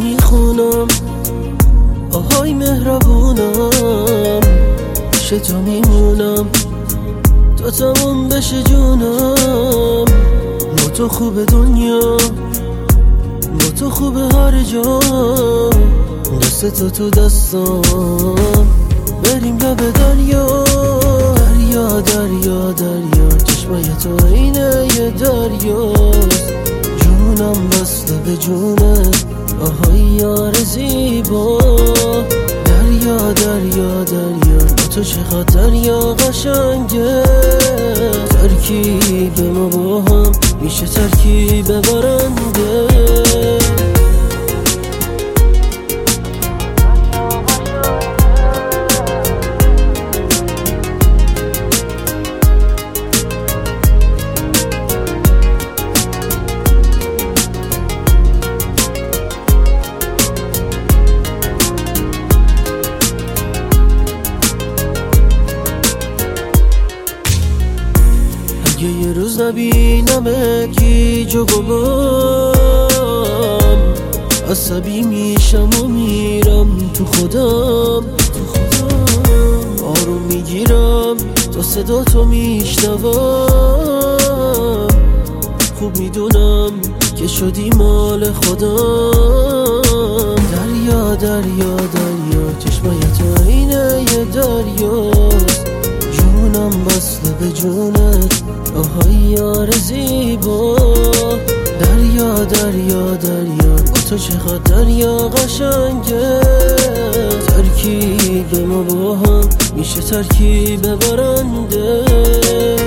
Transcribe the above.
میخونم، آهای مهربونم، پیش تو میمونم تا تموم بشه جونم. با تو خوب دنیا، با تو خوب هر جا، دست تو دستم، بریم لب دریا. دریا دریا دریا، چشمای تو عینه یه دریاست، جونم بسته به جونت، آهای یار زیبا. دریا دریا دریا، با تو چقدر دریا قشنگه، ترکیب ما با هم میشه ترکیب برنده. یه روز نبینمت گیج و گمم، عصبی میشم و میرم تو خودم. آروم میگیرم تا صدا تو میشنوم، خوب میدونم که شدی مال خودم. دریا دریا دریا، چشمای تو عینه یه دریاست، جونم بسته به جونت، آهای یار زیبا. دریا دریا دریا، با تو چقدر دریا قشنگه، ترکیب ما با هم میشه ترکیب برنده.